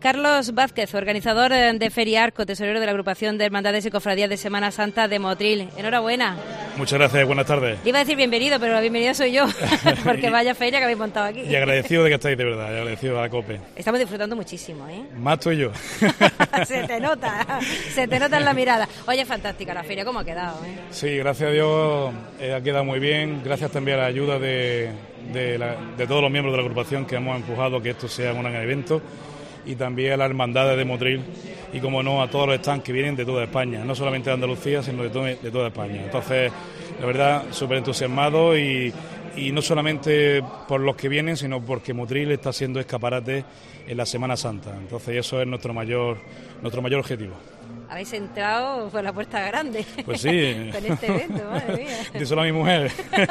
Carlos Vázquez, organizador de Feriarco, tesorero de la agrupación de Hermandades y Cofradías de Semana Santa de Motril. Enhorabuena. Muchas gracias, buenas tardes. Le iba a decir bienvenido, pero la bienvenida soy yo, porque vaya feria que habéis montado aquí. Y agradecido de que estáis, de verdad, y agradecido a la COPE. Estamos disfrutando muchísimo, ¿eh? Más tú y yo. Se te nota en la mirada. Oye, fantástica la feria, ¿cómo ha quedado? Sí, gracias a Dios ha quedado muy bien, gracias también a la ayuda de todos los miembros de la agrupación que hemos empujado que esto sea un gran evento, y también a las hermandades de Motril y, como no, a todos los stands que vienen de toda España, no solamente de Andalucía, sino de toda España. Entonces, la verdad, súper entusiasmado y no solamente por los que vienen, sino porque Motril está haciendo escaparate en la Semana Santa. Entonces, eso es nuestro mayor objetivo. Habéis entrado por la puerta grande. Pues sí. Con este evento, madre mía. Díselo a mi mujer.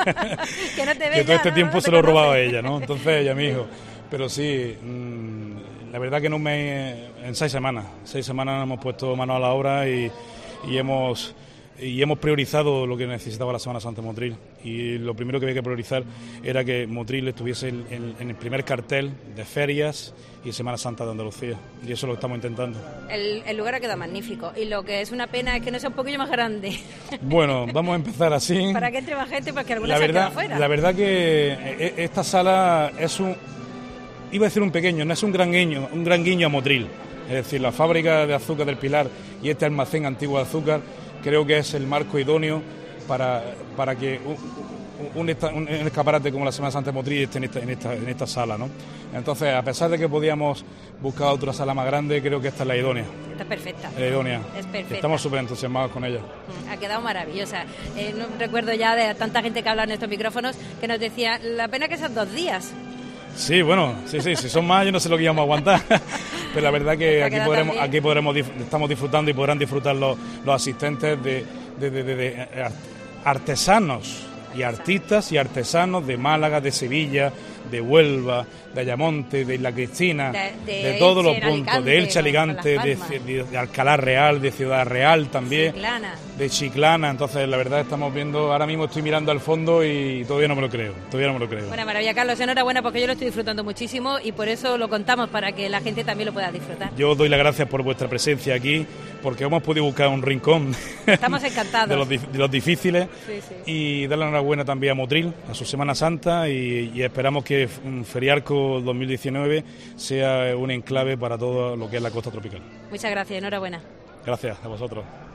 Que no te ve. Que todo este tiempo no se lo he robado a ella, ¿no? Entonces, ella, mi hijo. Pero sí, la verdad que en 6 semanas hemos puesto mano a la obra y hemos priorizado lo que necesitaba la Semana Santa de Motril, y lo primero que había que priorizar era que Motril estuviese en el primer cartel de ferias y Semana Santa de Andalucía, y eso es lo que estamos intentando. El lugar ha quedado magnífico, y lo que es una pena es que no sea un poquillo más grande. Bueno, vamos a empezar así. Para que entre más gente, porque alguna se ha quedado fuera. La verdad que esta sala es iba a decir un pequeño, no es un gran guiño a Motril. Es decir, la fábrica de azúcar del Pilar y este almacén antiguo de azúcar, creo que es el marco idóneo para que un escaparate como la Semana Santa de Motril esté en esta sala, ¿no? Entonces, a pesar de que podíamos buscar otra sala más grande, creo que esta es la idónea. Esta es perfecta. La idónea. Es perfecta. Estamos súper entusiasmados con ella. Ha quedado maravillosa. No recuerdo ya de tanta gente que habla en estos micrófonos que nos decía, la pena que sean 2 días. Sí, bueno, sí, si son más yo no sé lo que íbamos a aguantar, pero la verdad que aquí estamos disfrutando y podrán disfrutar los asistentes de artesanos y artistas y artesanos de Málaga, de Sevilla, de Huelva, de Ayamonte, de Isla Cristina, de todos los puntos, de Elche, Alicante, de Alcalá Real, de Ciudad Real también, de Chiclana. Entonces, la verdad, estamos viendo, ahora mismo estoy mirando al fondo y todavía no me lo creo. Bueno, maravilla, Carlos, enhorabuena, porque yo lo estoy disfrutando muchísimo y por eso lo contamos, para que la gente también lo pueda disfrutar. Yo os doy las gracias por vuestra presencia aquí, porque hemos podido buscar un rincón. Estamos encantados. de los difíciles, sí. Y darle la enhorabuena también a Motril, a su Semana Santa, y esperamos que Feriarco 2019 sea un enclave para todo lo que es la costa tropical. Muchas gracias, enhorabuena. Gracias a vosotros.